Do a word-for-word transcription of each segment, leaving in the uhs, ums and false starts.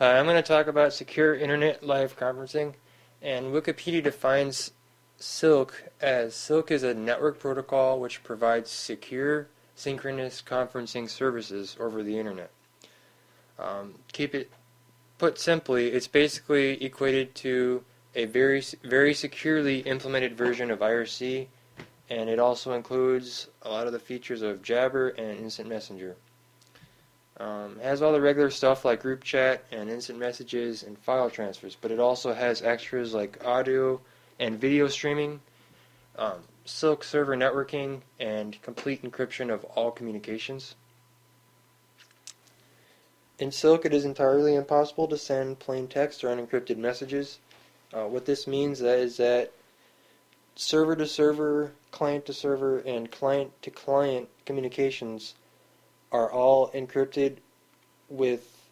Hi, I'm going to talk about secure internet live conferencing, and Wikipedia defines Silk as Silk is a network protocol which provides secure synchronous conferencing services over the internet. Um, keep it put simply, it's basically equated to a very very securely implemented version of I R C, and it also includes a lot of the features of Jabber and Instant Messenger. Um, it has all the regular stuff like group chat and instant messages and file transfers, but it also has extras like audio and video streaming, um, Silk server networking, and complete encryption of all communications. In Silk, it is entirely impossible to send plain text or unencrypted messages. Uh, what this means is that server-to-server, client-to-server, and client-to-client communications are all encrypted with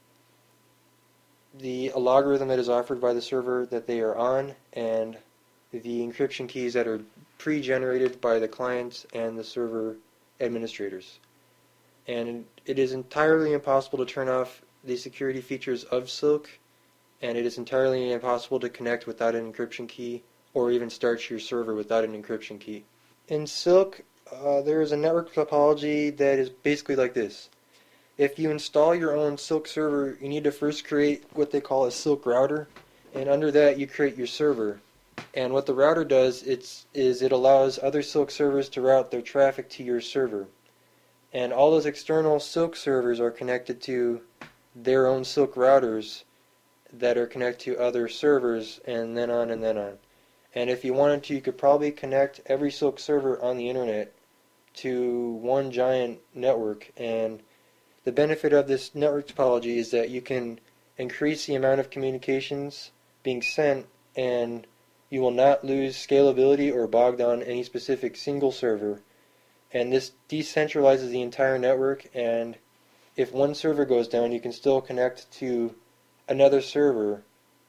the logarithm that is offered by the server that they are on and the encryption keys that are pre-generated by the clients and the server administrators. And it is entirely impossible to turn off the security features of Silk, and it is entirely impossible to connect without an encryption key or even start your server without an encryption key. In Silk, uh, there is a network topology that is basically like this. If you install your own Silk server, you need to first create what they call a Silk router, and under that you create your server. And what the router does it's, is it allows other Silk servers to route their traffic to your server. And all those external Silk servers are connected to their own Silk routers that are connected to other servers, and then on and then on. And if you wanted to, you could probably connect every Silk server on the internet to one giant network. And the benefit of this network topology is that you can increase the amount of communications being sent, and you will not lose scalability or bog down any specific single server. And this decentralizes the entire network, and if one server goes down, you can still connect to another server,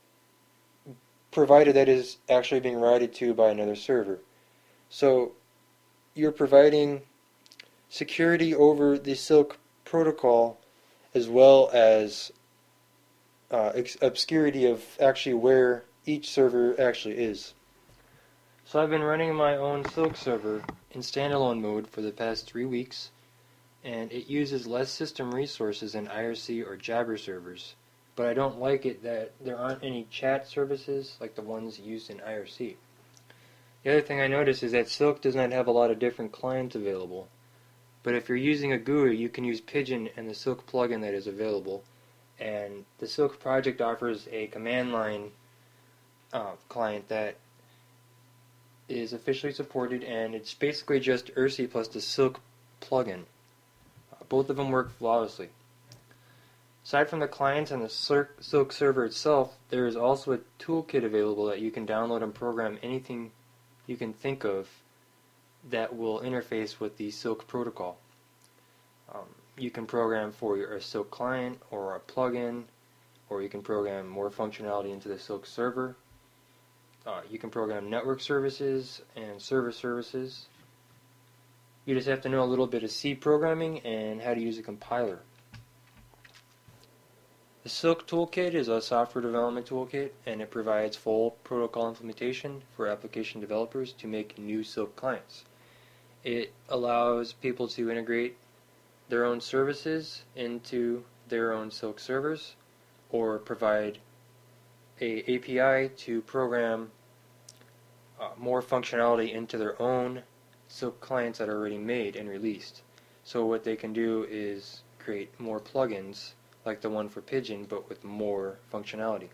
provided that is actually being routed to by another server. So you're providing security over the Silk protocol as well as uh, obscurity of actually where each server actually is. So I've been running my own Silk server in standalone mode for the past three weeks, and it uses less system resources than I R C or Jabber servers. But I don't like it that there aren't any chat services like the ones used in I R C. The other thing I noticed is that Silk does not have a lot of different clients available. But if you're using a G U I, you can use Pidgin and the Silk plugin that is available. And the Silk project offers a command line uh, client that is officially supported, and it's basically just I R C plus the Silk plugin. Uh, both of them work flawlessly. Aside from the clients and the Silk server itself, there is also a toolkit available that you can download and program anything you can think of that will interface with the Silk protocol. Um, you can program for your Silk client or a plugin, or you can program more functionality into the Silk server. Uh, you can program network services and server services. You just have to know a little bit of C programming and how to use a compiler. The Silk Toolkit is a software development toolkit, and it provides full protocol implementation for application developers to make new Silk clients. It allows people to integrate their own services into their own Silk servers, or provide a API to program uh, more functionality into their own Silk clients that are already made and released. So what they can do is create more plugins like the one for Pidgin, but with more functionality.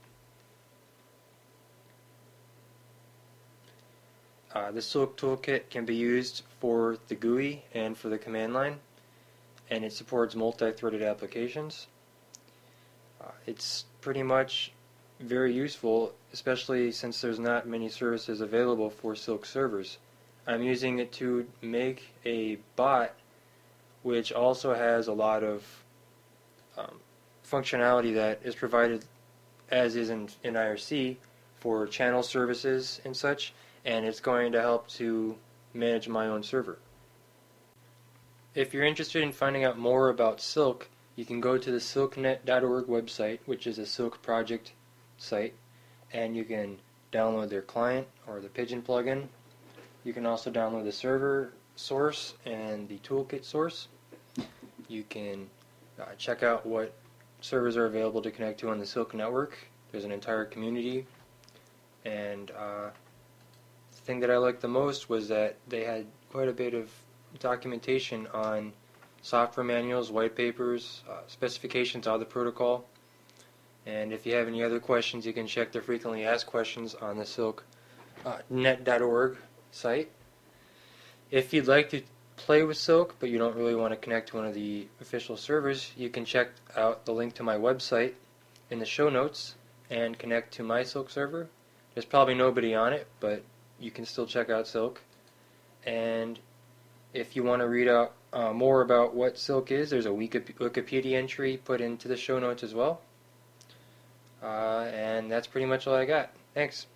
Uh, the Silk Toolkit can be used for the G U I and for the command line, and it supports multi-threaded applications. Uh, it's pretty much very useful, especially since there's not many services available for Silk servers. I'm using it to make a bot which also has a lot of Um, functionality that is provided as is in, in I R C for channel services and such, and it's going to help to manage my own server. If you're interested in finding out more about Silk, you can go to the silk net dot org website, which is a Silk project site, and you can download their client or the Pigeon plugin. You can also download the server source and the toolkit source. You can uh, check out what servers are available to connect to on the Silk network. There's an entire community, and uh, the thing that I liked the most was that they had quite a bit of documentation on software manuals, white papers, uh, specifications of the protocol. And if you have any other questions, you can check the frequently asked questions on the silk net dot org site. If you'd like to play with Silk, but you don't really want to connect to one of the official servers, you can check out the link to my website in the show notes and connect to my Silk server. There's probably nobody on it, but you can still check out Silk. And if you want to read out uh, more about what Silk is, there's a Wikipedia entry put into the show notes as well. Uh, and that's pretty much all I got. Thanks.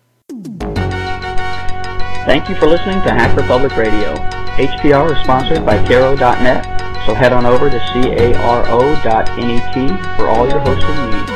Thank you for listening to Hacker Public Radio. H P R is sponsored by Caro dot net, so head on over to caro dot net for all your hosting needs.